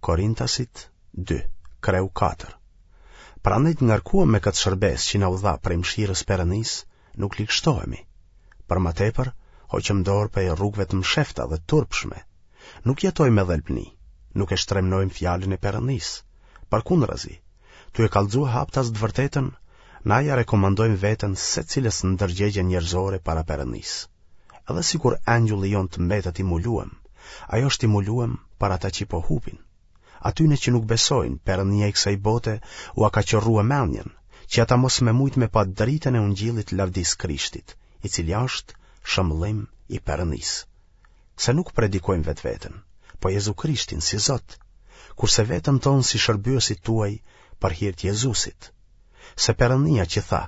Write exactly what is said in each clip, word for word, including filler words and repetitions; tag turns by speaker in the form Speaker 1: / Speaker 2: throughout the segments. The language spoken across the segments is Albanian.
Speaker 1: Korintasit dy, kreu katër. Prandaj të ngarkuam me këtë shërbes që na u dha prej mëshirës Perëndis, nuk likshtohemi. Për më tepër, hoqëm dorë prej rrugëve të mshefta dhe turpshme. Nuk jetojmë me dhelpni, nuk e shtremnojmë fjalën e Perëndis. Përkundrazi, tu e kallëzua haptas të vërtetën, na ja rekomandojmë veten secilës ndërgjegje njerëzore para Perëndis. Edhe sikur angjulli jon të mbetet i muluam, ajo është i muluam para ata që po hupin. Atyne që nuk besojnë, Perëndia i kësaj bote u a ka qorrua mendjen, që ata mos me mujt me pa dritën e ungjillit lavdis Krishtit, i cili është shëmbëllim i Perëndis. Se nuk predikojmë vetveten, po Jezu Krishtin si Zot, kurse veten tonë si shërbyesit tuaj për hir të Jezusit. Se Perëndia që tha,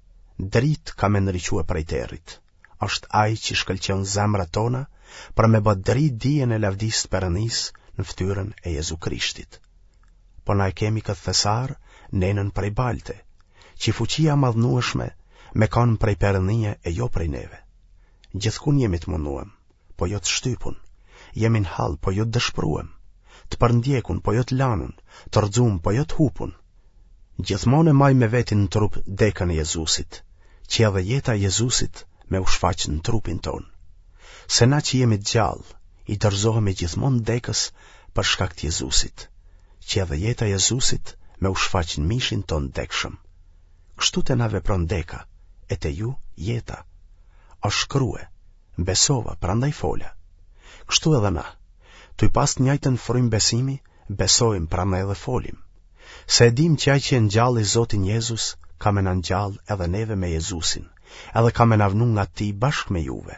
Speaker 1: drit ka me ndrique prej territ, është ai që shkëlqen zemrat tona për me bë drit dijen e lavdisë të Perëndis në fytyrën e Jezu Krishtit. Po na e kemi këtë thesar nenën prej balte, që fuqia madhnueshme me kanë prej Perëndia e jo prej neve. Gjithkun jemi të munduam, po jo të shtypun, jemi në hall, po jo të dëshpruem, të përndjekun, po jo të lanun, të rrxum, po jo të hupun. Gjithmonë e maj me vetin në trup dekën e Jezusit, që edhe jeta e Jezusit me u shfaq në trupin ton. Se na që jemi të gjallë, i dorëzohemi gjithmonë dekës për shkak të Jezusit, që edhe jeta e Jezusit me u shfaq në mishin ton dekshëm. Kështu te na vepron deka, e te ju jeta. O shkrue, besova, prandaj fola. Kështu edhe na, tu i pas të njëjtën frymë besimi, besojmë, prandaj edhe folim. Se edim që ai që e ngjall i Zotin Jezus, ka me na ngjall edhe neve me Jezusin, edhe ka me na vënë nga ti bashkë me juve.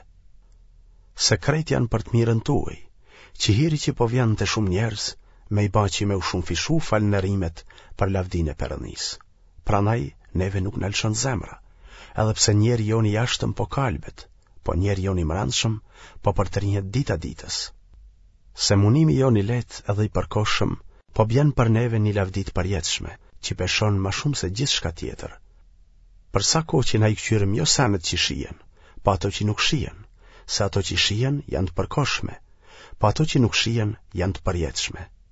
Speaker 1: Sekret janë për të mirën tuaj, që hiri që po vjen të shumë njerëz, me i ba që me u shumë fishu falënderimet për lavdinë e Perëndis. Prandaj, neve nuk na lëshon zemra, edhe pse njeri joni jashtëm po kalbet, po njeri joni mbrëmshëm po përtrinjet dita ditës. Se munimi joni let edhe i përkohshëm, po bjen për neve një lavdi të përjetshme, që peshon më shumë se gjithçka tjetër. Për sa kohë që na i kqyrëm jo samet që shihen, po ato që nuk shihen, se ato që shihen janë të përkohshme, po ato që nuk shihen janë të përjetshme.